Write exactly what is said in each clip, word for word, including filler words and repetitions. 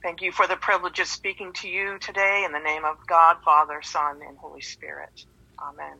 Thank you for the privilege of speaking to you today in the name of God, Father, Son, and Holy Spirit. Amen.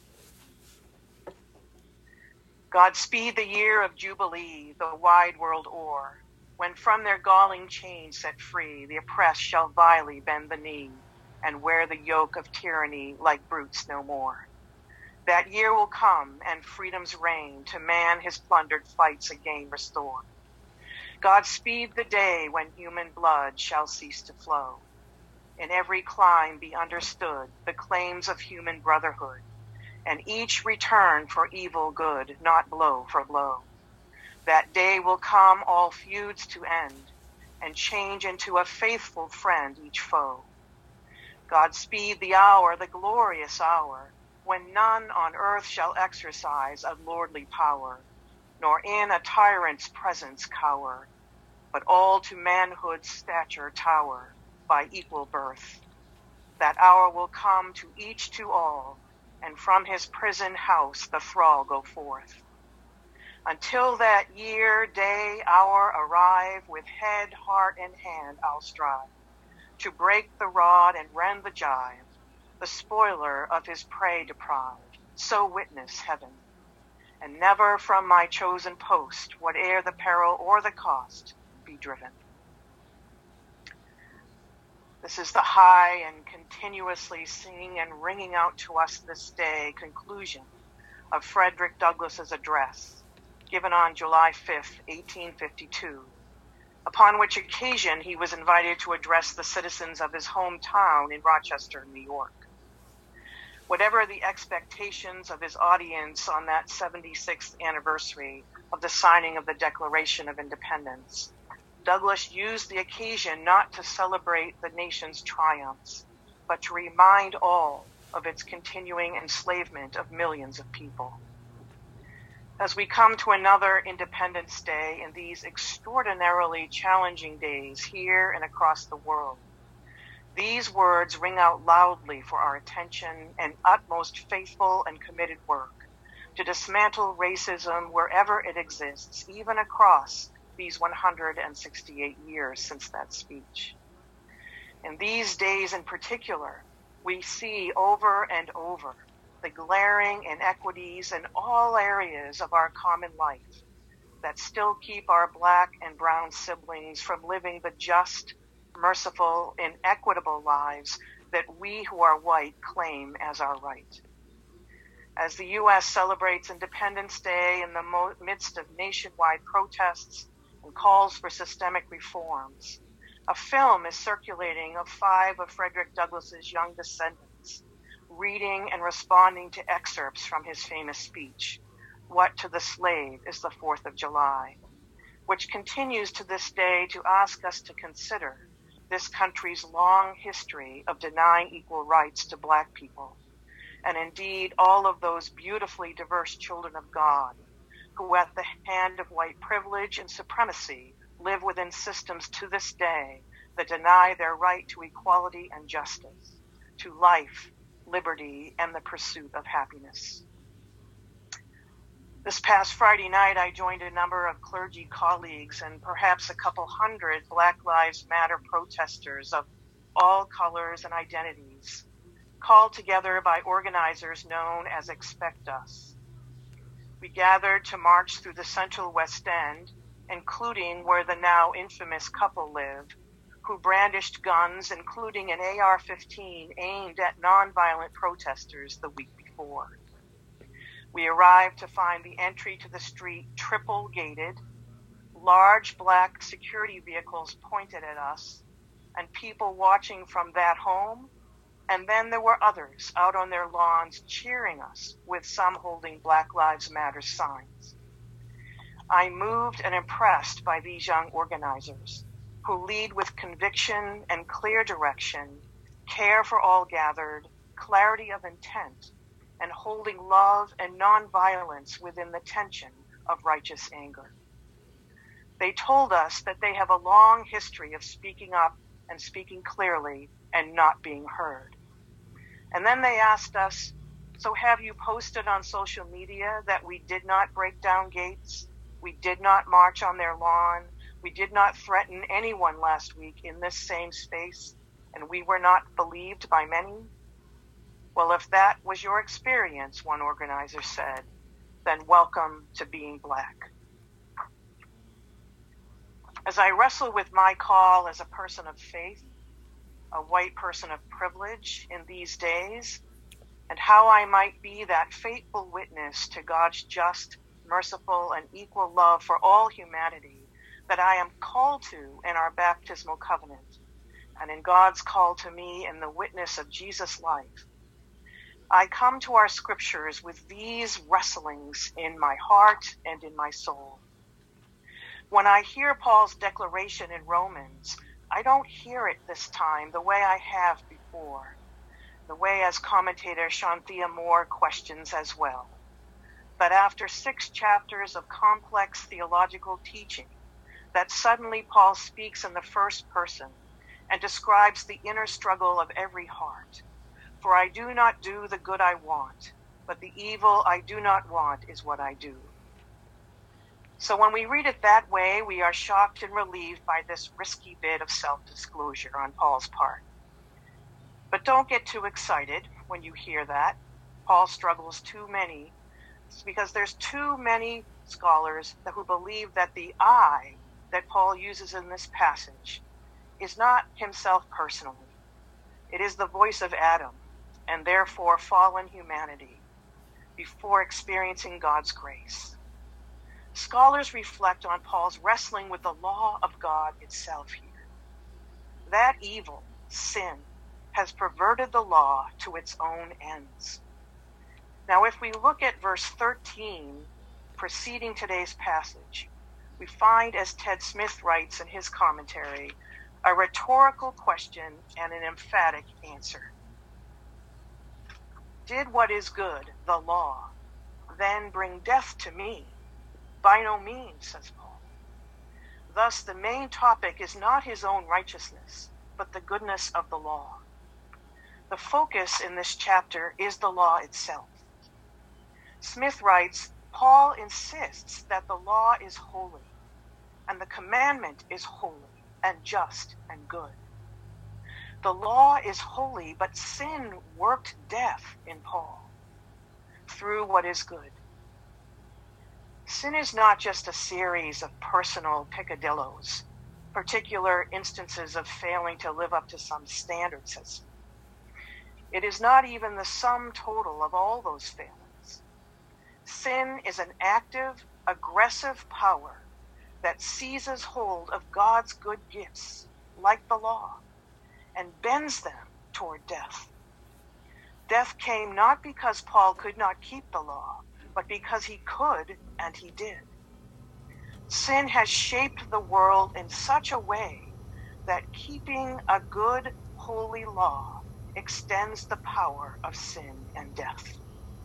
God speed the year of Jubilee, the wide world o'er, when from their galling chains set free, the oppressed shall vilely bend the knee and wear the yoke of tyranny like brutes no more. That year will come and freedom's reign to man his plundered fights again restore. God speed the day when human blood shall cease to flow. In every clime be understood the claims of human brotherhood, and each return for evil good, not blow for blow. That day will come all feuds to end, and change into a faithful friend each foe. God speed the hour, the glorious hour, when none on earth shall exercise a lordly power, nor in a tyrant's presence cower, but all to manhood's stature tower by equal birth. That hour will come to each to all, and from his prison house the thrall go forth. Until that year, day, hour arrive, with head, heart, and hand I'll strive to break the rod and rend the jive, the spoiler of his prey deprived, so witness heaven. And never from my chosen post, whate'er the peril or the cost, be driven. This is the high and continuously singing and ringing out to us this day conclusion of Frederick Douglass's address, given on July fifth, eighteen fifty-two, upon which occasion he was invited to address the citizens of his hometown in Rochester, New York. Whatever the expectations of his audience on that seventy-sixth anniversary of the signing of the Declaration of Independence, Douglass used the occasion not to celebrate the nation's triumphs, but to remind all of its continuing enslavement of millions of people. As we come to another Independence Day in these extraordinarily challenging days here and across the world, these words ring out loudly for our attention and utmost faithful and committed work to dismantle racism wherever it exists, even across these one hundred sixty-eight years since that speech. In these days in particular, we see over and over the glaring inequities in all areas of our common life that still keep our black and brown siblings from living the just, merciful, and equitable lives that we who are white claim as our right. As the U S celebrates Independence Day in the mo- midst of nationwide protests and calls for systemic reforms, a film is circulating of five of Frederick Douglass's young descendants, reading and responding to excerpts from his famous speech, What to the Slave is the Fourth of July, which continues to this day to ask us to consider this country's long history of denying equal rights to black people, and indeed all of those beautifully diverse children of God who at the hand of white privilege and supremacy live within systems to this day that deny their right to equality and justice, to life, liberty, and the pursuit of happiness. This past Friday night, I joined a number of clergy colleagues and perhaps a couple hundred Black Lives Matter protesters of all colors and identities, called together by organizers known as Expect Us. We gathered to march through the Central West End, including where the now infamous couple live, who brandished guns, including an A R fifteen aimed at nonviolent protesters the week before. We arrived to find the entry to the street triple gated, large black security vehicles pointed at us, and people watching from that home. And then there were others out on their lawns cheering us, with some holding Black Lives Matter signs. I moved and impressed by these young organizers who lead with conviction and clear direction, care for all gathered, clarity of intent, and holding love and nonviolence within the tension of righteous anger. They told us that they have a long history of speaking up and speaking clearly and not being heard. And then they asked us, so have you posted on social media that we did not break down gates, we did not march on their lawn, We did not threaten anyone last week in this same space, and we were not believed by many. Well, if that was your experience, one organizer said, then welcome to being Black. As I wrestle with my call as a person of faith, a white person of privilege in these days, and how I might be that faithful witness to God's just, merciful, and equal love for all humanity that I am called to in our baptismal covenant, and in God's call to me in the witness of Jesus' life, I come to our scriptures with these wrestlings in my heart and in my soul. When I hear Paul's declaration in Romans, I don't hear it this time the way I have before, the way as commentator Shanthia Moore questions as well. But after six chapters of complex theological teaching, that suddenly Paul speaks in the first person and describes the inner struggle of every heart. For I do not do the good I want, but the evil I do not want is what I do. So when we read it that way, we are shocked and relieved by this risky bit of self-disclosure on Paul's part. But don't get too excited when you hear that. Paul struggles too many. It's because there's too many scholars who believe that the I that Paul uses in this passage is not himself personally. It is the voice of Adam, and therefore fallen humanity, before experiencing God's grace. Scholars reflect on Paul's wrestling with the law of God itself here. That evil, sin, has perverted the law to its own ends. Now, if we look at verse thirteen, preceding today's passage, we find, as Ted Smith writes in his commentary, a rhetorical question and an emphatic answer. Did what is good, the law, then bring death to me? By no means, says Paul. Thus, the main topic is not his own righteousness, but the goodness of the law. The focus in this chapter is the law itself. Smith writes, Paul insists that the law is holy, and the commandment is holy and just and good. The law is holy, but sin worked death in Paul through what is good. Sin is not just a series of personal peccadillos, particular instances of failing to live up to some standard system. It is not even the sum total of all those failings. Sin is an active, aggressive power that seizes hold of God's good gifts, like the law, and bends them toward death. Death came not because Paul could not keep the law, but because he could, and he did. Sin has shaped the world in such a way that keeping a good, holy law extends the power of sin and death.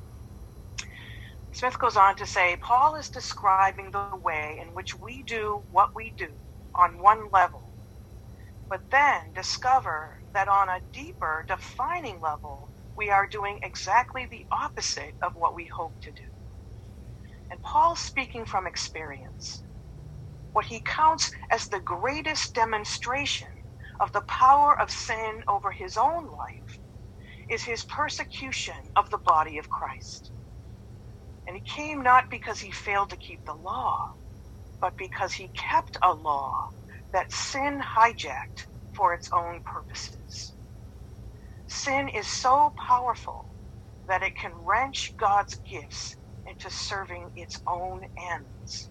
Smith goes on to say, Paul is describing the way in which we do what we do on one level, but then discover that on a deeper, defining level, we are doing exactly the opposite of what we hope to do. And Paul's speaking from experience. What he counts as the greatest demonstration of the power of sin over his own life is his persecution of the body of Christ. And he came not because he failed to keep the law, but because he kept a law that sin hijacked for its own purposes. Sin is so powerful that it can wrench God's gifts into serving its own ends.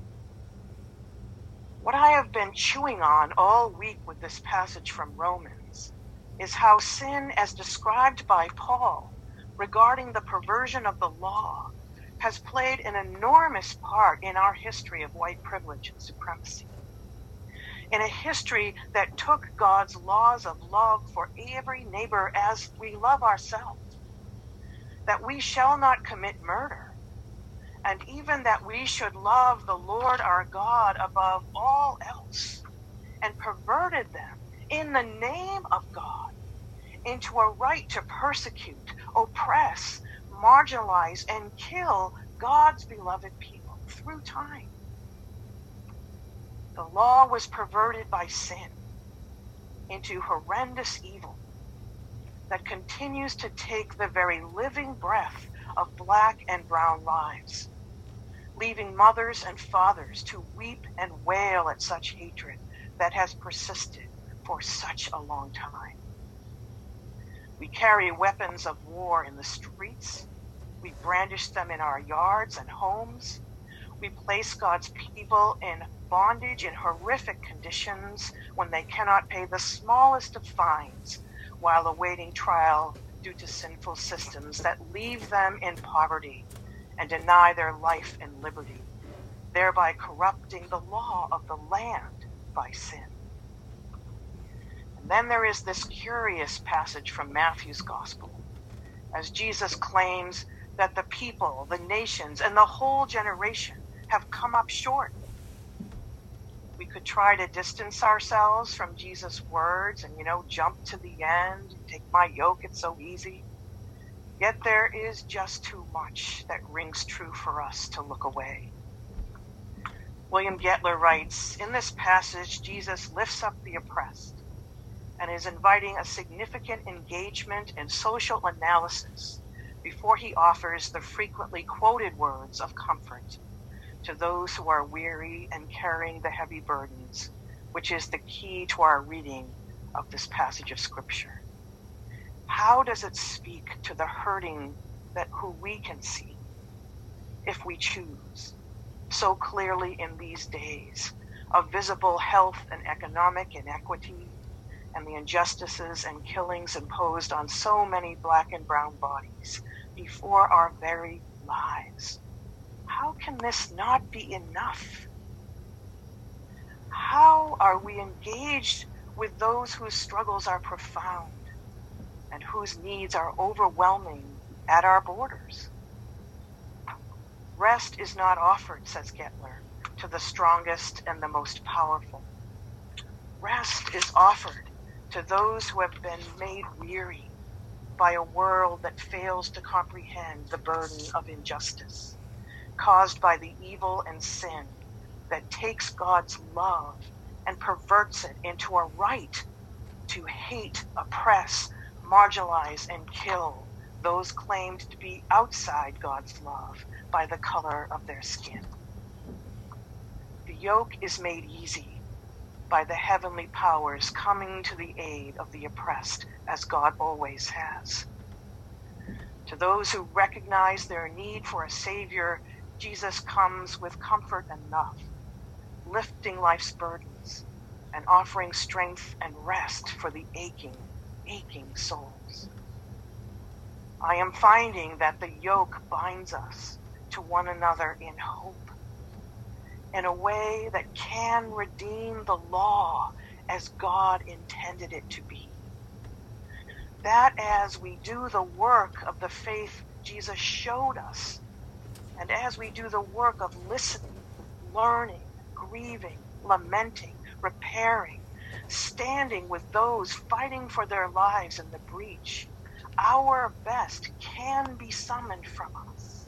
What I have been chewing on all week with this passage from Romans is how sin, as described by Paul regarding the perversion of the law, has played an enormous part in our history of white privilege and supremacy. In a history that took God's laws of love for every neighbor as we love ourselves, that we shall not commit murder, and even that we should love the Lord our God above all else, and perverted them in the name of God into a right to persecute, oppress, marginalize, and kill God's beloved people through time. The law was perverted by sin into horrendous evil that continues to take the very living breath of black and brown lives, leaving mothers and fathers to weep and wail at such hatred that has persisted for such a long time. We carry weapons of war in the streets. We brandish them in our yards and homes. We place God's people in bondage in horrific conditions when they cannot pay the smallest of fines while awaiting trial due to sinful systems that leave them in poverty and deny their life and liberty, thereby corrupting the law of the land by sin. And then there is this curious passage from Matthew's Gospel, as Jesus claims that the people, the nations, and the whole generation have come up short. We could try to distance ourselves from Jesus' words and, you know, jump to the end, take my yoke, it's so easy. Yet there is just too much that rings true for us to look away. William Getler writes, in this passage, Jesus lifts up the oppressed and is inviting a significant engagement in social analysis before he offers the frequently quoted words of comfort to those who are weary and carrying the heavy burdens, which is the key to our reading of this passage of Scripture. How does it speak to the hurting that who we can see, if we choose, so clearly in these days of visible health and economic inequity and the injustices and killings imposed on so many black and brown bodies before our very lives? How can this not be enough? How are we engaged with those whose struggles are profound and whose needs are overwhelming at our borders? Rest is not offered, says Getler, to the strongest and the most powerful. Rest is offered to those who have been made weary by a world that fails to comprehend the burden of injustice caused by the evil and sin that takes God's love and perverts it into a right to hate, oppress, marginalize, and kill those claimed to be outside God's love by the color of their skin. The yoke is made easy by the heavenly powers coming to the aid of the oppressed, as God always has. To those who recognize their need for a Savior, Jesus comes with comfort enough, lifting life's burdens and offering strength and rest for the aching, aching souls. I am finding that the yoke binds us to one another in hope, in a way that can redeem the law as God intended it to be. That as we do the work of the faith Jesus showed us, and as we do the work of listening, learning, grieving, lamenting, repairing, standing with those fighting for their lives in the breach, our best can be summoned from us.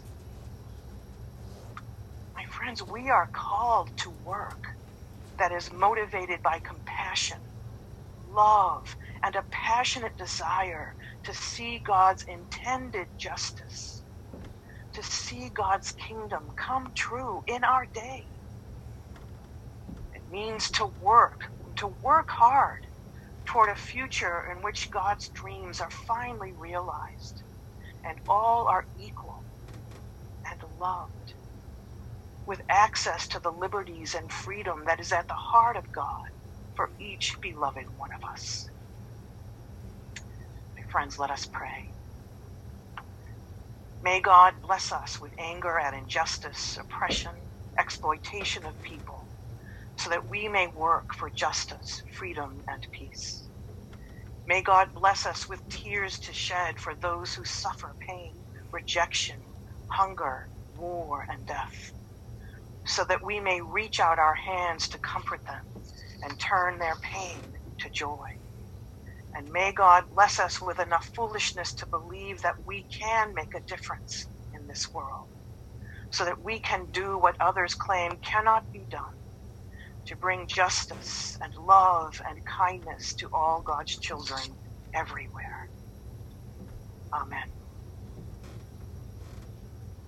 My friends, we are called to work that is motivated by compassion, love, and a passionate desire to see God's intended justice, to see God's kingdom come true in our day. It means to work, to work hard toward a future in which God's dreams are finally realized and all are equal and loved, with access to the liberties and freedom that is at the heart of God for each beloved one of us. My friends, let us pray. May God bless us with anger at injustice, oppression, exploitation of people, so that we may work for justice, freedom, and peace. May God bless us with tears to shed for those who suffer pain, rejection, hunger, war, and death, so that we may reach out our hands to comfort them and turn their pain to joy. And may God bless us with enough foolishness to believe that we can make a difference in this world, so that we can do what others claim cannot be done, to bring justice and love and kindness to all God's children everywhere. Amen.